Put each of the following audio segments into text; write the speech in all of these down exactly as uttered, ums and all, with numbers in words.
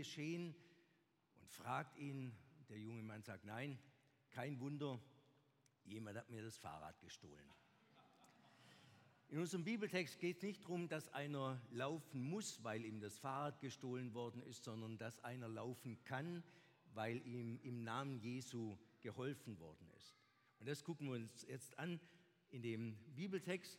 geschehen und fragt ihn. Der junge Mann sagt, nein, kein Wunder, jemand hat mir das Fahrrad gestohlen. In unserem Bibeltext geht es nicht darum, dass einer laufen muss, weil ihm das Fahrrad gestohlen worden ist, sondern dass einer laufen kann, weil ihm im Namen Jesu geholfen worden ist. Und das gucken wir uns jetzt an in dem Bibeltext.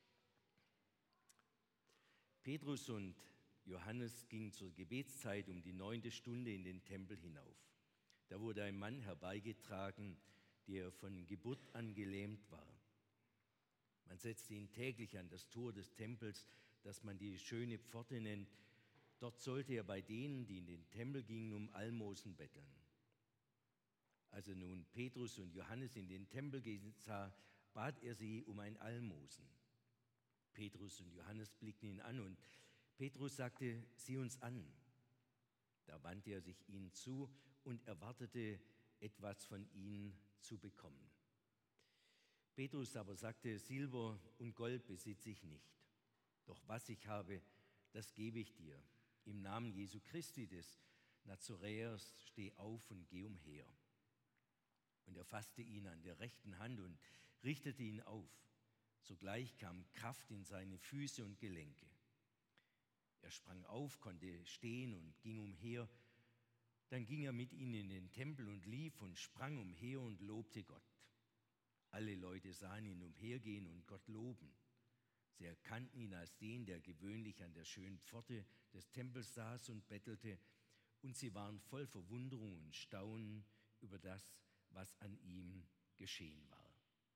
Petrus und Johannes gingen zur Gebetszeit um die neunte Stunde in den Tempel hinauf. Da wurde ein Mann herbeigetragen, der von Geburt an gelähmt war. Man setzte ihn täglich an das Tor des Tempels, das man die schöne Pforte nennt. Dort sollte er bei denen, die in den Tempel gingen, um Almosen betteln. Als er nun Petrus und Johannes in den Tempel gehen sah, bat er sie um ein Almosen. Petrus und Johannes blickten ihn an und Petrus sagte, sieh uns an. Da wandte er sich ihnen zu und erwartete, etwas von ihnen zu bekommen. Petrus aber sagte, Silber und Gold besitze ich nicht, doch was ich habe, das gebe ich dir. Im Namen Jesu Christi des Nazaräers steh auf und geh umher. Und er fasste ihn an der rechten Hand und richtete ihn auf. Sogleich kam Kraft in seine Füße und Gelenke. Er sprang auf, konnte stehen und ging umher. Dann ging er mit ihnen in den Tempel und lief und sprang umher und lobte Gott. Alle Leute sahen ihn umhergehen und Gott loben. Sie erkannten ihn als den, der gewöhnlich an der schönen Pforte des Tempels saß und bettelte, und sie waren voll Verwunderung und Staunen über das, was an ihm geschehen war.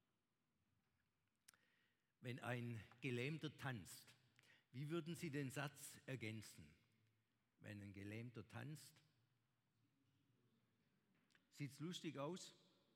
Wenn ein Gelähmter tanzt, wie würden Sie den Satz ergänzen? Wenn ein Gelähmter tanzt, sieht es lustig aus?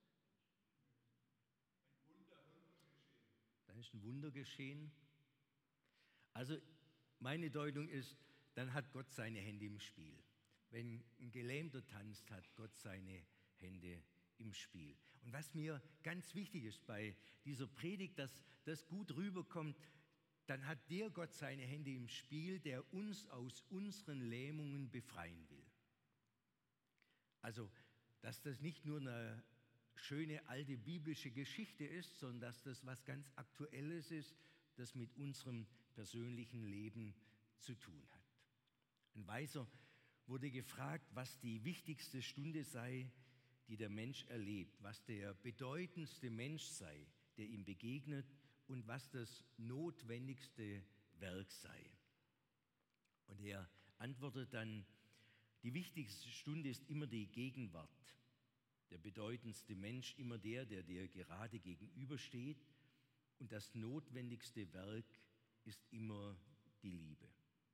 Dann ist ein Wunder geschehen. Also meine Deutung ist, dann hat Gott seine Hände im Spiel. Wenn ein Gelähmter tanzt, hat Gott seine Hände im Spiel. Und was mir ganz wichtig ist bei dieser Predigt, dass das gut rüberkommt, dann hat der Gott seine Hände im Spiel, der uns aus unseren Lähmungen befreien will. Also, dass das nicht nur eine schöne alte biblische Geschichte ist, sondern dass das was ganz Aktuelles ist, das mit unserem persönlichen Leben zu tun hat. Ein Weiser wurde gefragt, was die wichtigste Stunde sei, die der Mensch erlebt, was der bedeutendste Mensch sei, der ihm begegnet und was das notwendigste Werk sei. Und er antwortet dann, die wichtigste Stunde ist immer die Gegenwart. Der bedeutendste Mensch immer der, der dir gerade gegenübersteht. Und das notwendigste Werk ist immer die Liebe.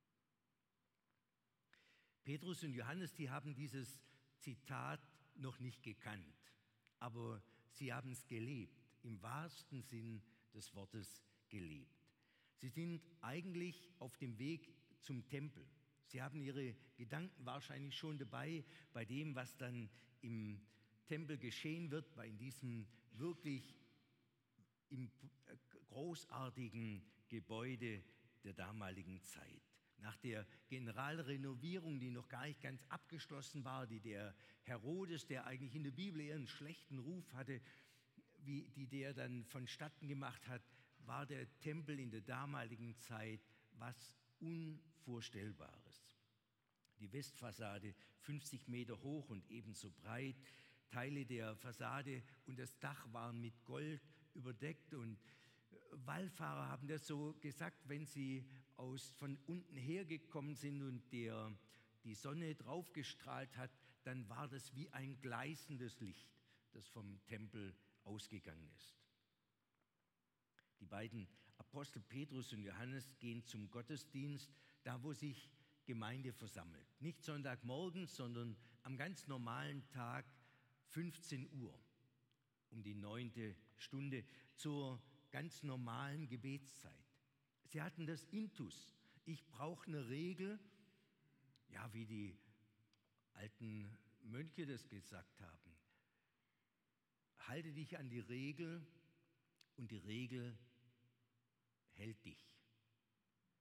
Petrus und Johannes, die haben dieses Zitat noch nicht gekannt, aber sie haben es gelebt, im wahrsten Sinn des Wortes gelebt. Sie sind eigentlich auf dem Weg zum Tempel. Sie haben ihre Gedanken wahrscheinlich schon dabei bei dem, was dann im Tempel geschehen wird, bei diesem wirklich im großartigen Gebäude der damaligen Zeit. Nach der Generalrenovierung, die noch gar nicht ganz abgeschlossen war, die der Herodes, der eigentlich in der Bibel eher einen schlechten Ruf hatte, wie, die der dann vonstatten gemacht hat, war der Tempel in der damaligen Zeit was Unvorstellbares. Die Westfassade fünfzig Meter hoch und ebenso breit, Teile der Fassade und das Dach waren mit Gold überdeckt und Wallfahrer haben das so gesagt, wenn sie aus, von unten hergekommen sind und der, die Sonne draufgestrahlt hat, dann war das wie ein gleißendes Licht, das vom Tempel ausgegangen ist. Die beiden Apostel Petrus und Johannes gehen zum Gottesdienst, da wo sich Gemeinde versammelt. Nicht Sonntagmorgens, sondern am ganz normalen Tag, fünfzehn Uhr, um die neunte Stunde, zur ganz normalen Gebetszeit. Sie hatten das Intus. Ich brauche eine Regel, ja, wie die alten Mönche das gesagt haben. Halte dich an die Regel und die Regel hält dich.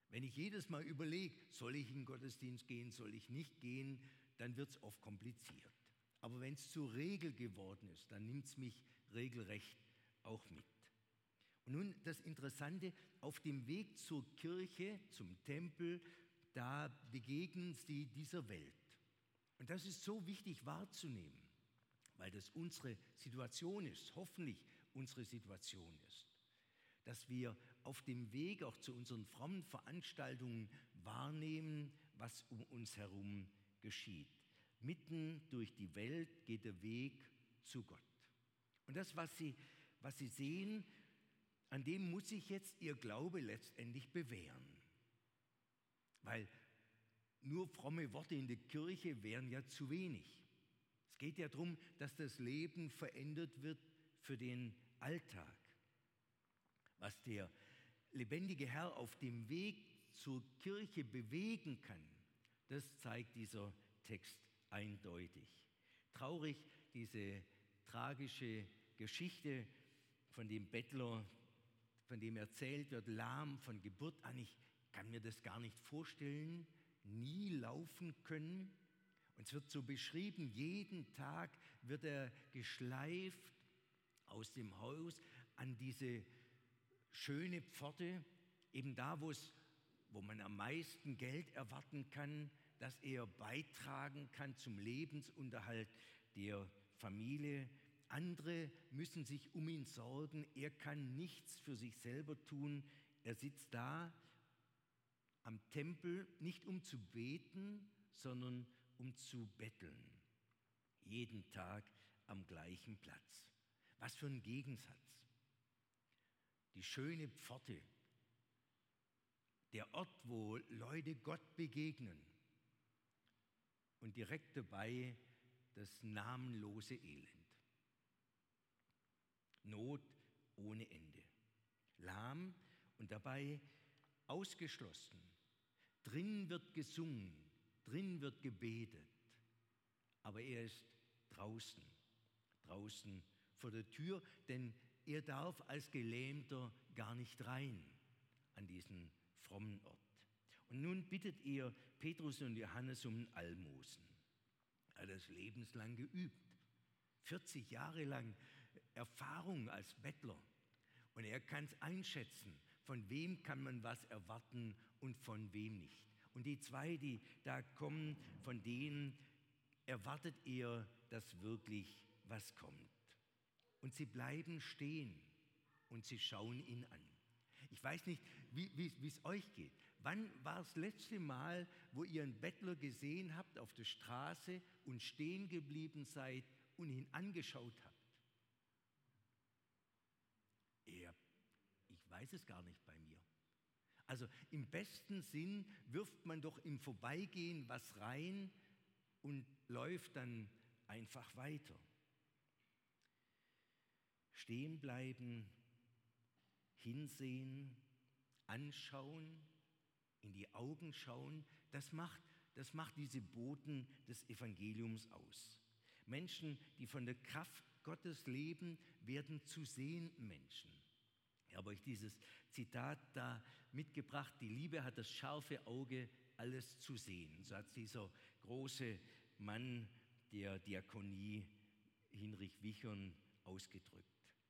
Wenn ich jedes Mal überlege, soll ich in den Gottesdienst gehen, soll ich nicht gehen, dann wird es oft kompliziert. Aber wenn es zur Regel geworden ist, dann nimmt es mich regelrecht auch mit. Und nun das Interessante, auf dem Weg zur Kirche, zum Tempel, da begegnen sie dieser Welt. Und das ist so wichtig wahrzunehmen, weil das unsere Situation ist, hoffentlich unsere Situation ist, dass wir auf dem Weg auch zu unseren frommen Veranstaltungen wahrnehmen, was um uns herum geschieht. Mitten durch die Welt geht der Weg zu Gott. Und das, was sie, was sie sehen, an dem muss sich jetzt ihr Glaube letztendlich bewähren. Weil nur fromme Worte in der Kirche wären ja zu wenig. Es geht ja darum, dass das Leben verändert wird für den Alltag. Was der lebendige Herr auf dem Weg zur Kirche bewegen kann, das zeigt dieser Text eindeutig. Traurig, diese tragische Geschichte von dem Bettler, von dem erzählt wird, lahm von Geburt an. Ich kann mir das gar nicht vorstellen, nie laufen können. Und es wird so beschrieben, jeden Tag wird er geschleift aus dem Haus an diese schöne Pforte, eben da, wo es, wo man am meisten Geld erwarten kann, dass er beitragen kann zum Lebensunterhalt der Familie. Andere müssen sich um ihn sorgen. Er kann nichts für sich selber tun. Er sitzt da am Tempel, nicht um zu beten, sondern um zu betteln. Jeden Tag am gleichen Platz. Was für ein Gegensatz. Die schöne Pforte, der Ort, wo Leute Gott begegnen. Und direkt dabei das namenlose Elend. Not ohne Ende. Lahm und dabei ausgeschlossen. Drin wird gesungen, drin wird gebetet. Aber er ist draußen, draußen vor der Tür, denn er darf als Gelähmter gar nicht rein an diesen frommen Ort. Und nun bittet er Petrus und Johannes um ein Almosen. Er hat das lebenslang geübt. vierzig Jahre lang Erfahrung als Bettler. Und er kann es einschätzen, von wem kann man was erwarten und von wem nicht. Und die zwei, die da kommen, von denen erwartet er, dass wirklich was kommt. Und sie bleiben stehen und sie schauen ihn an. Ich weiß nicht, wie es euch geht. Wann war das letzte Mal, wo ihr einen Bettler gesehen habt auf der Straße und stehen geblieben seid und ihn angeschaut habt? Er, ich weiß es gar nicht bei mir. Also im besten Sinn wirft man doch im Vorbeigehen was rein und läuft dann einfach weiter. Stehen bleiben, hinsehen, anschauen, in die Augen schauen, das macht, das macht diese Boten des Evangeliums aus. Menschen, die von der Kraft Gottes leben, werden zu sehenden Menschen. Ich habe euch dieses Zitat da mitgebracht, die Liebe hat das scharfe Auge, alles zu sehen. So hat dieser große Mann der Diakonie, Hinrich Wichern, ausgedrückt.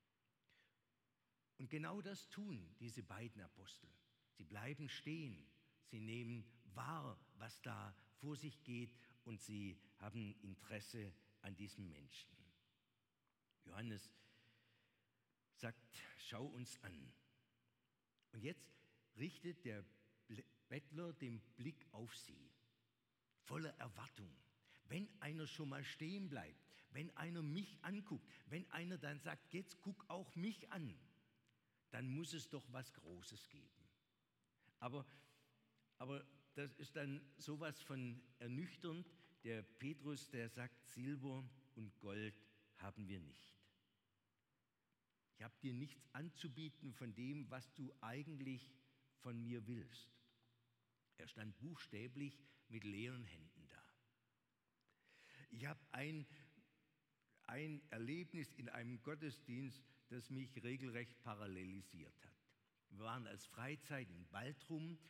Und genau das tun diese beiden Apostel. Sie bleiben stehen, sie nehmen wahr, was da vor sich geht und sie haben Interesse an diesem Menschen. Johannes sagt, schau uns an. Und jetzt richtet der Bettler den Blick auf sie, voller Erwartung. Wenn einer schon mal stehen bleibt, wenn einer mich anguckt, wenn einer dann sagt, jetzt guck auch mich an, dann muss es doch was Großes geben. Aber, aber das ist dann sowas von ernüchternd. Der Petrus, der sagt, Silber und Gold haben wir nicht. Ich habe dir nichts anzubieten von dem, was du eigentlich von mir willst. Er stand buchstäblich mit leeren Händen da. Ich habe ein, ein Erlebnis in einem Gottesdienst, das mich regelrecht parallelisiert hat. Wir waren als Freizeit in Baltrum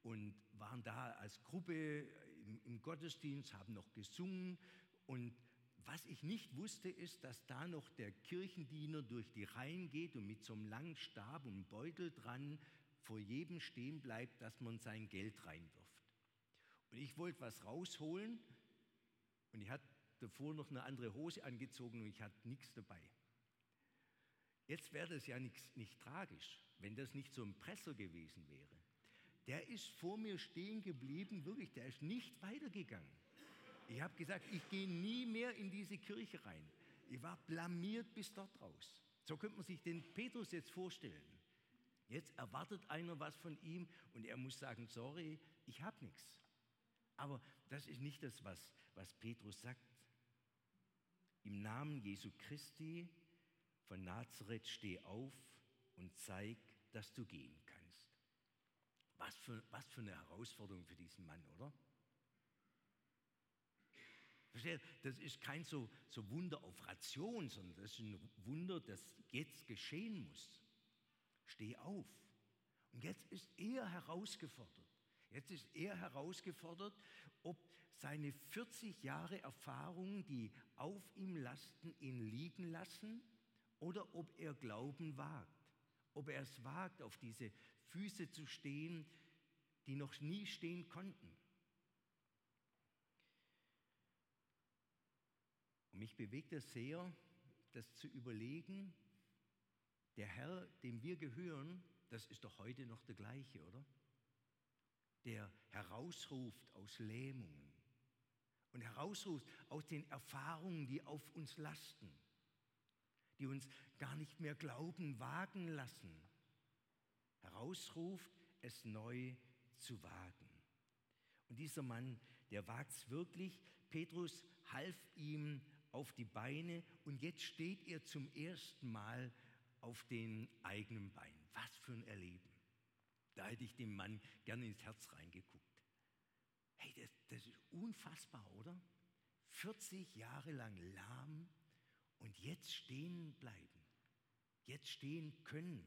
und waren da als Gruppe im, im Gottesdienst, haben noch gesungen. Und was ich nicht wusste, ist, dass da noch der Kirchendiener durch die Reihen geht und mit so einem langen Stab und einem Beutel dran vor jedem stehen bleibt, dass man sein Geld reinwirft. Und ich wollte was rausholen und ich hatte davor noch eine andere Hose angezogen und ich hatte nichts dabei. Jetzt wäre das ja nicht, nicht tragisch, wenn das nicht so ein Presser gewesen wäre. Der ist vor mir stehen geblieben, wirklich, der ist nicht weitergegangen. Ich habe gesagt, ich gehe nie mehr in diese Kirche rein. Ich war blamiert bis dort raus. So könnte man sich den Petrus jetzt vorstellen. Jetzt erwartet einer was von ihm und er muss sagen, sorry, ich habe nichts. Aber das ist nicht das, was, was Petrus sagt. Im Namen Jesu Christi von Nazareth steh auf und zeig, dass du gehen kannst. Was für, was für eine Herausforderung für diesen Mann, oder? Versteht? Das ist kein so, so Wunder auf Ration, sondern das ist ein Wunder, das jetzt geschehen muss. Steh auf. Und jetzt ist er herausgefordert. Jetzt ist er herausgefordert, ob seine vierzig Jahre Erfahrung, die auf ihm lasten, ihn liegen lassen, oder ob er Glauben wagt. Ob er es wagt, auf diese Füße zu stehen, die noch nie stehen konnten. Und mich bewegt es sehr, das zu überlegen, der Herr, dem wir gehören, das ist doch heute noch der gleiche, oder? Der herausruft aus Lähmungen und herausruft aus den Erfahrungen, die auf uns lasten, die uns gar nicht mehr glauben, wagen lassen. Herausruft, es neu zu wagen. Und dieser Mann, der wagt es wirklich. Petrus half ihm auf die Beine und jetzt steht er zum ersten Mal auf den eigenen Beinen. Was für ein Erleben. Da hätte ich dem Mann gerne ins Herz reingeguckt. Hey, das, das ist unfassbar, oder? vierzig Jahre lang lahm und jetzt stehen bleiben. Jetzt stehen können.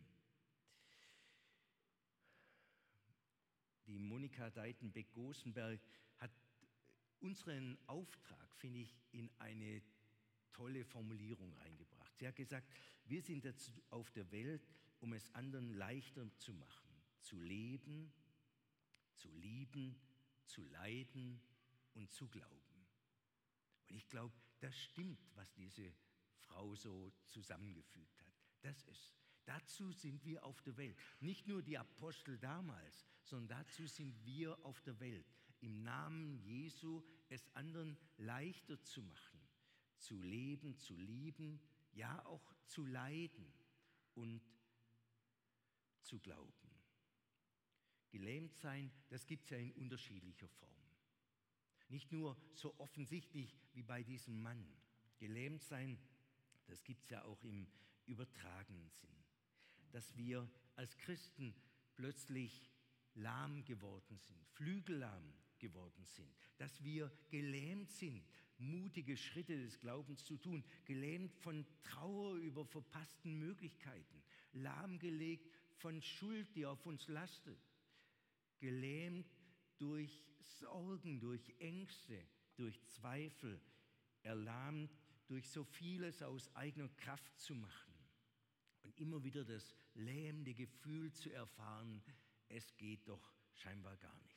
Die Monika Deitenbeck-Gosenberg hat unseren Auftrag, finde ich, in eine tolle Formulierung eingebracht. Sie hat gesagt, wir sind jetzt auf der Welt, um es anderen leichter zu machen, zu leben, zu lieben, zu leiden und zu glauben. Und ich glaube, das stimmt, was diese Frau so zusammengefügt hat. Das ist, dazu sind wir auf der Welt. Nicht nur die Apostel damals, sondern dazu sind wir auf der Welt. Im Namen Jesu es anderen leichter zu machen, zu leben, zu lieben, ja auch zu leiden und zu glauben. Gelähmt sein, das gibt es ja in unterschiedlicher Form. Nicht nur so offensichtlich wie bei diesem Mann. Gelähmt sein, das gibt es ja auch im übertragenen Sinn. Dass wir als Christen plötzlich lahm geworden sind, flügellahm geworden sind, dass wir gelähmt sind, mutige Schritte des Glaubens zu tun, gelähmt von Trauer über verpassten Möglichkeiten, lahmgelegt von Schuld, die auf uns lastet, gelähmt durch Sorgen, durch Ängste, durch Zweifel, erlahmt durch so vieles aus eigener Kraft zu machen und immer wieder das lähmende Gefühl zu erfahren, es geht doch scheinbar gar nicht.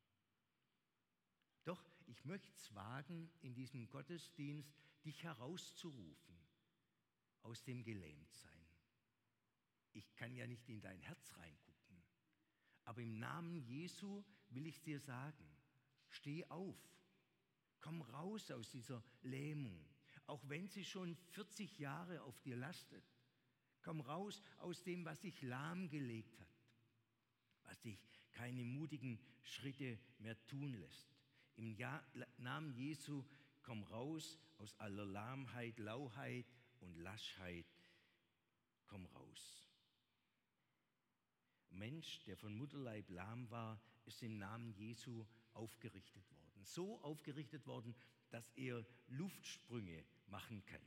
Doch ich möchte es wagen, in diesem Gottesdienst dich herauszurufen aus dem Gelähmtsein. Ich kann ja nicht in dein Herz reingucken, aber im Namen Jesu will ich dir sagen, steh auf, komm raus aus dieser Lähmung, auch wenn sie schon vierzig Jahre auf dir lastet. Komm raus aus dem, was dich lahmgelegt hat, was dich keine mutigen Schritte mehr tun lässt. Im ja- Namen Jesu komm raus aus aller Lahmheit, Lauheit und Laschheit. Komm raus. Ein Mensch, der von Mutterleib lahm war, ist im Namen Jesu aufgerichtet worden. So aufgerichtet worden, dass er Luftsprünge machen kann.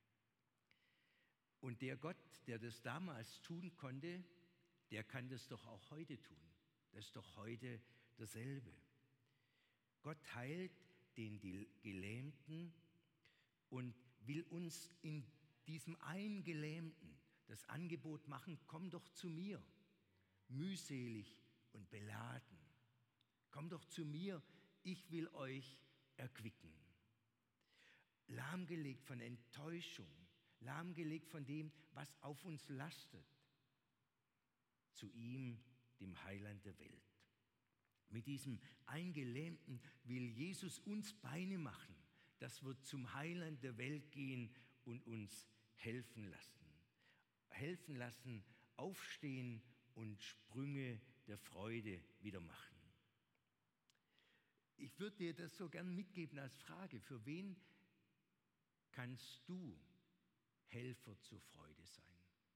Und der Gott, der das damals tun konnte, der kann das doch auch heute tun. Das ist doch heute derselbe. Gott heilt den Gelähmten und will uns in diesem einen Gelähmten das Angebot machen, komm doch zu mir, mühselig und beladen. Komm doch zu mir, ich will euch erquicken. Lahmgelegt von Enttäuschung, lahmgelegt von dem, was auf uns lastet, zu ihm, dem Heiland der Welt. Mit diesem Eingelähmten will Jesus uns Beine machen, dass wir zum Heiland der Welt gehen und uns helfen lassen. Helfen lassen, aufstehen und Sprünge der Freude wieder machen. Ich würde dir das so gern mitgeben als Frage, für wen kannst du Helfer zur Freude sein?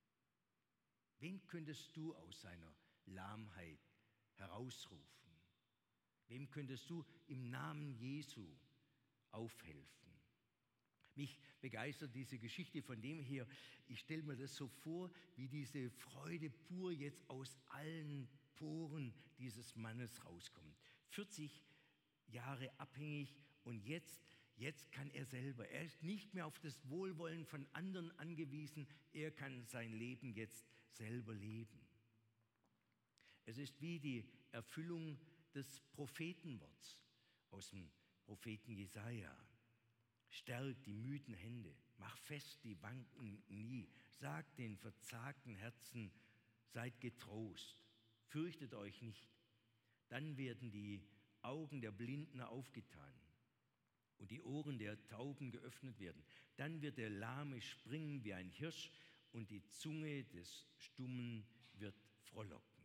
Wen könntest du aus seiner Lahmheit herausrufen? Wem könntest du im Namen Jesu aufhelfen? Mich begeistert diese Geschichte von dem her, ich stelle mir das so vor, wie diese Freude pur jetzt aus allen Poren dieses Mannes rauskommt. vierzig Jahre abhängig und jetzt, jetzt kann er selber. Er ist nicht mehr auf das Wohlwollen von anderen angewiesen, er kann sein Leben jetzt selber leben. Es ist wie die Erfüllung des Prophetenworts aus dem Propheten Jesaja. Stärkt die müden Hände, mach fest die wankenden Knie, sagt den verzagten Herzen, seid getrost, fürchtet euch nicht. Dann werden die Augen der Blinden aufgetan und die Ohren der Tauben geöffnet werden. Dann wird der Lahme springen wie ein Hirsch und die Zunge des Stummen wird frohlocken.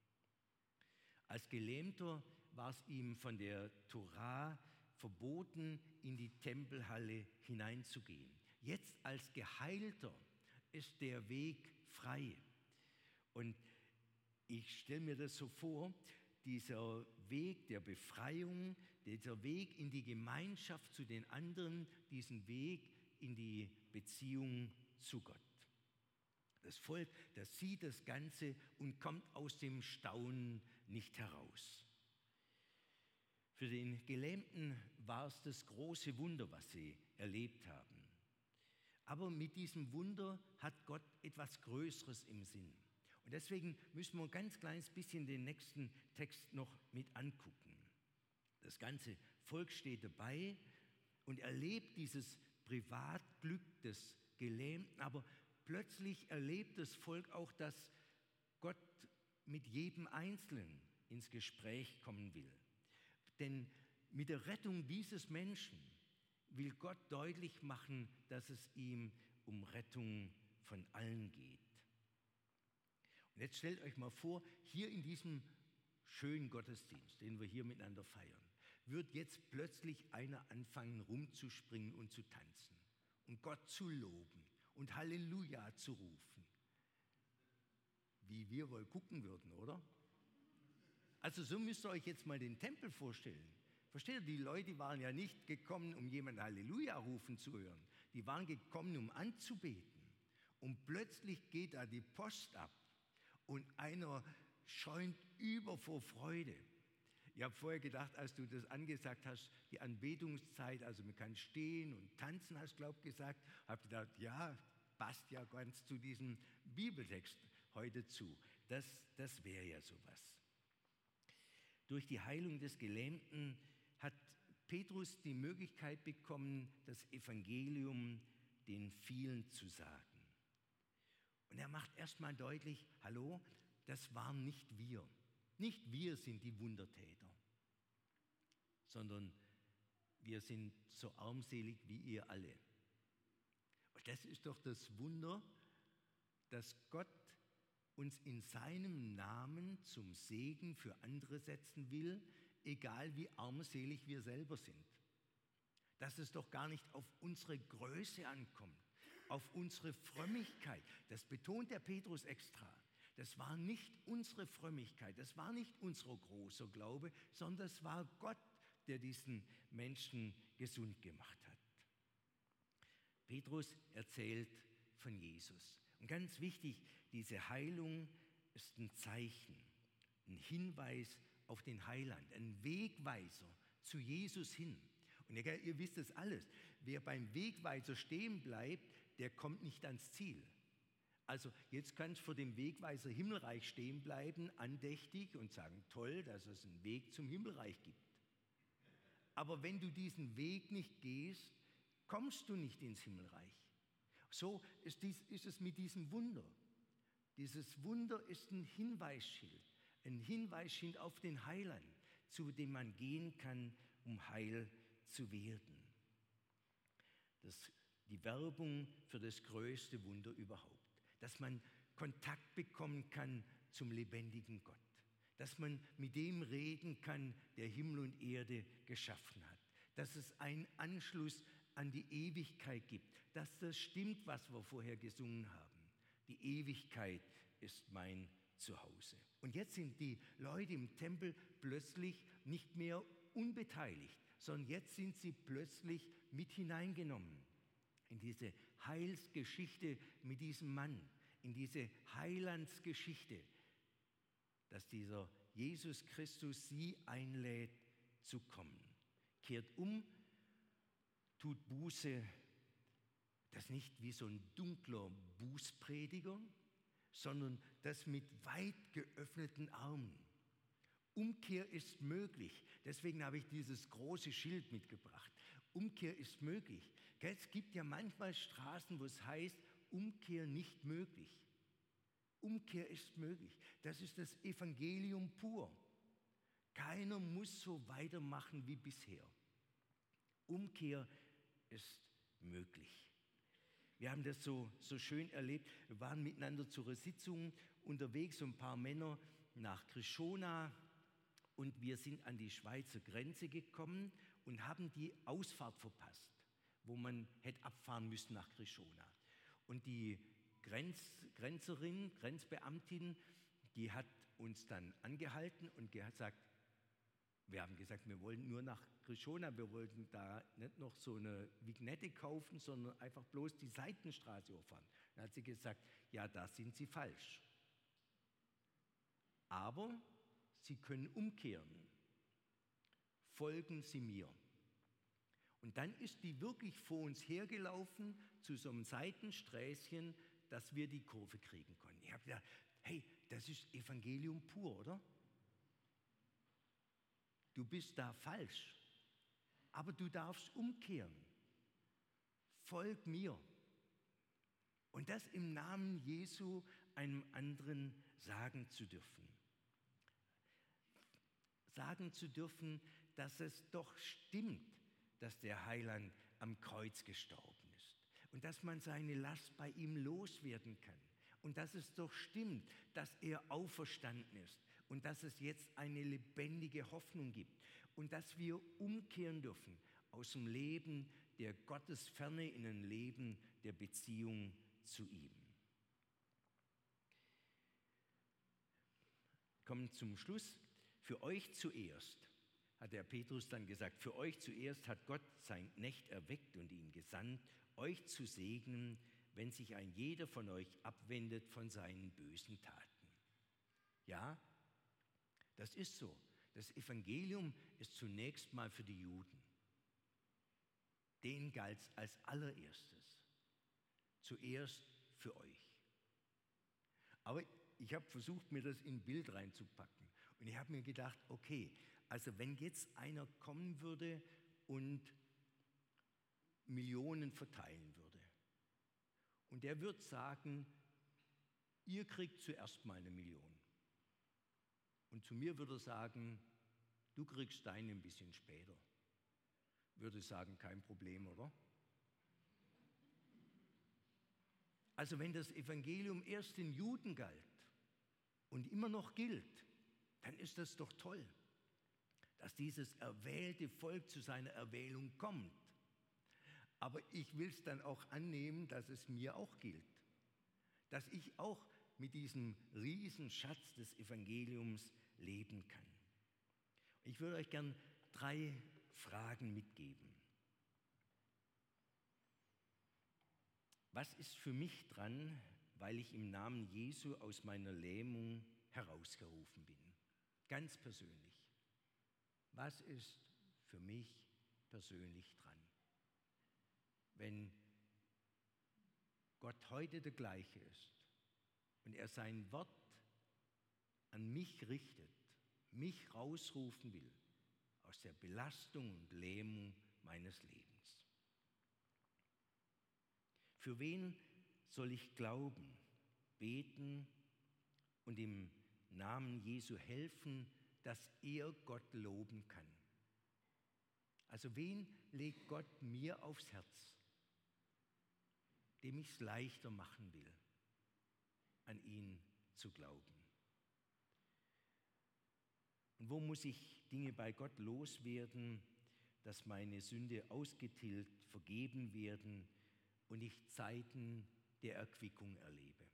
Als Gelähmter war es ihm von der Tora verboten, in die Tempelhalle hineinzugehen. Jetzt als Geheilter ist der Weg frei. Und ich stelle mir das so vor, dieser Weg der Befreiung, dieser Weg in die Gemeinschaft zu den anderen, diesen Weg in die Beziehung zu Gott. Das Volk, das sieht das Ganze und kommt aus dem Staunen nicht heraus. Für den Gelähmten war es das große Wunder, was sie erlebt haben. Aber mit diesem Wunder hat Gott etwas Größeres im Sinn. Und deswegen müssen wir ein ganz kleines bisschen den nächsten Text noch mit angucken. Das ganze Volk steht dabei und erlebt dieses Privatglück des Gelähmten, aber plötzlich erlebt das Volk auch, dass Gott mit jedem Einzelnen ins Gespräch kommen will. Denn mit der Rettung dieses Menschen will Gott deutlich machen, dass es ihm um Rettung von allen geht. Und jetzt stellt euch mal vor, hier in diesem schönen Gottesdienst, den wir hier miteinander feiern, wird jetzt plötzlich einer anfangen rumzuspringen und zu tanzen und Gott zu loben und Halleluja zu rufen. Wie wir wohl gucken würden, oder? Also so müsst ihr euch jetzt mal den Tempel vorstellen. Versteht ihr, die Leute waren ja nicht gekommen, um jemanden Halleluja rufen zu hören. Die waren gekommen, um anzubeten. Und plötzlich geht da die Post ab und einer schäumt über vor Freude. Ich habe vorher gedacht, als du das angesagt hast, die Anbetungszeit, also man kann stehen und tanzen, hast du, glaube ich, gesagt, habe gedacht, ja, passt ja ganz zu diesem Bibeltext heute zu. Das, das wäre ja sowas. Durch die Heilung des Gelähmten hat Petrus die Möglichkeit bekommen, das Evangelium den vielen zu sagen. Und er macht erstmal deutlich, hallo, das waren nicht wir. Nicht wir sind die Wundertäter, sondern wir sind so armselig wie ihr alle. Und das ist doch das Wunder, dass Gott uns in seinem Namen zum Segen für andere setzen will, egal wie armselig wir selber sind. Dass es doch gar nicht auf unsere Größe ankommt, auf unsere Frömmigkeit. Das betont der Petrus extra. Das war nicht unsere Frömmigkeit, das war nicht unser großer Glaube, sondern es war Gott, der diesen Menschen gesund gemacht hat. Petrus erzählt von Jesus. Und ganz wichtig, diese Heilung ist ein Zeichen, ein Hinweis auf den Heiland, ein Wegweiser zu Jesus hin. Und ihr, ihr wisst das alles, wer beim Wegweiser stehen bleibt, der kommt nicht ans Ziel. Also jetzt kannst du vor dem Wegweiser Himmelreich stehen bleiben, andächtig und sagen, toll, dass es einen Weg zum Himmelreich gibt. Aber wenn du diesen Weg nicht gehst, kommst du nicht ins Himmelreich. So ist, dies, ist es mit diesem Wunder. Dieses Wunder ist ein Hinweisschild, ein Hinweisschild auf den Heiland, zu dem man gehen kann, um heil zu werden. Das, die Werbung für das größte Wunder überhaupt, dass man Kontakt bekommen kann zum lebendigen Gott, dass man mit dem reden kann, der Himmel und Erde geschaffen hat, dass es einen Anschluss an die Ewigkeit gibt, dass das stimmt, was wir vorher gesungen haben. Die Ewigkeit ist mein Zuhause. Und jetzt sind die Leute im Tempel plötzlich nicht mehr unbeteiligt, sondern jetzt sind sie plötzlich mit hineingenommen in diese Heilsgeschichte mit diesem Mann, in diese Heilandsgeschichte, dass dieser Jesus Christus sie einlädt zu kommen. Kehrt um, tut Buße, das nicht wie so ein dunkler Bußprediger, sondern das mit weit geöffneten Armen. Umkehr ist möglich. Deswegen habe ich dieses große Schild mitgebracht. Umkehr ist möglich. Es gibt ja manchmal Straßen, wo es heißt, Umkehr nicht möglich. Umkehr ist möglich. Das ist das Evangelium pur. Keiner muss so weitermachen wie bisher. Umkehr ist möglich. Wir haben das so, so schön erlebt. Wir waren miteinander zu einer Sitzung unterwegs, so ein paar Männer nach Krishona, und wir sind an die Schweizer Grenze gekommen und haben die Ausfahrt verpasst, wo man hätte abfahren müssen nach Krishona. Und die Grenz, Grenzerin, Grenzbeamtin, die hat uns dann angehalten und gesagt, wir haben gesagt, wir wollen nur nach Krishona, wir wollten da nicht noch so eine Vignette kaufen, sondern einfach bloß die Seitenstraße hochfahren. Dann hat sie gesagt, ja, da sind Sie falsch. Aber Sie können umkehren. Folgen Sie mir. Und dann ist die wirklich vor uns hergelaufen zu so einem Seitensträßchen, dass wir die Kurve kriegen konnten. Ich habe gedacht, hey, das ist Evangelium pur, oder? Du bist da falsch, aber du darfst umkehren. Folg mir. Und das im Namen Jesu einem anderen sagen zu dürfen. Sagen zu dürfen, dass es doch stimmt, dass der Heiland am Kreuz gestorben ist und dass man seine Last bei ihm loswerden kann und dass es doch stimmt, dass er auferstanden ist und dass es jetzt eine lebendige Hoffnung gibt und dass wir umkehren dürfen aus dem Leben der Gottesferne in ein Leben der Beziehung zu ihm. Kommen zum Schluss. Für euch zuerst, hat der Petrus dann gesagt, für euch zuerst hat Gott sein Knecht erweckt und ihn gesandt, euch zu segnen, wenn sich ein jeder von euch abwendet von seinen bösen Taten. Ja, das ist so. Das Evangelium ist zunächst mal für die Juden. Denen galt es als allererstes. Zuerst für euch. Aber ich habe versucht, mir das in ein Bild reinzupacken. Und ich habe mir gedacht, okay, also wenn jetzt einer kommen würde und Millionen verteilen würde und der würde sagen, ihr kriegt zuerst mal eine Million. Und zu mir würde er sagen, du kriegst deine ein bisschen später. Würde sagen, kein Problem, oder? Also wenn das Evangelium erst den Juden galt und immer noch gilt, dann ist das doch toll, dass dieses erwählte Volk zu seiner Erwählung kommt. Aber ich will es dann auch annehmen, dass es mir auch gilt, dass ich auch mit diesem Riesenschatz des Evangeliums leben kann. Ich würde euch gern drei Fragen mitgeben. Was ist für mich dran, weil ich im Namen Jesu aus meiner Lähmung herausgerufen bin? Ganz persönlich. Was ist für mich persönlich dran? Wenn Gott heute der gleiche ist und er sein Wort an mich richtet, mich rausrufen will aus der Belastung und Lähmung meines Lebens. Für wen soll ich glauben, beten und im Namen Jesu helfen, dass er Gott loben kann? Also wen legt Gott mir aufs Herz, dem ich es leichter machen will, an ihn zu glauben? Und wo muss ich Dinge bei Gott loswerden, dass meine Sünde ausgetilgt, vergeben werden und ich Zeiten der Erquickung erlebe?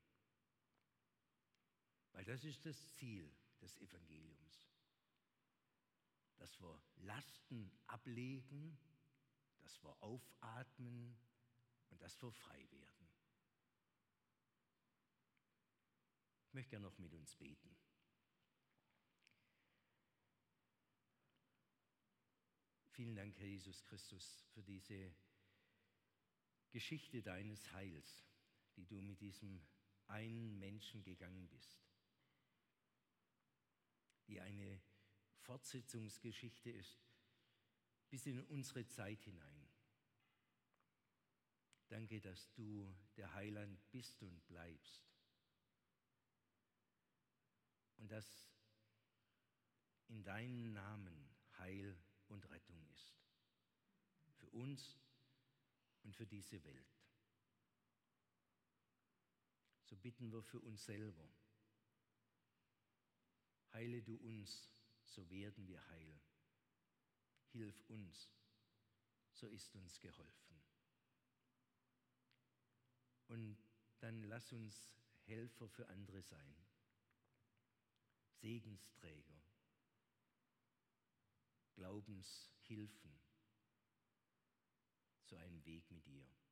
Weil das ist das Ziel des Evangeliums, dass wir Lasten ablegen, dass wir aufatmen und dass wir frei werden. Ich möchte gerne noch mit uns beten. Vielen Dank, Herr Jesus Christus, für diese Geschichte deines Heils, die du mit diesem einen Menschen gegangen bist, die eine Fortsetzungsgeschichte ist bis in unsere Zeit hinein. Danke, dass du der Heiland bist und bleibst und dass in deinem Namen Heil und Rettung ist. Für uns und für diese Welt. So bitten wir für uns selber. Heile du uns, so werden wir heil. Hilf uns, so ist uns geholfen. Und dann lass uns Helfer für andere sein. Segensträger. Glaubenshilfen zu einem Weg mit dir.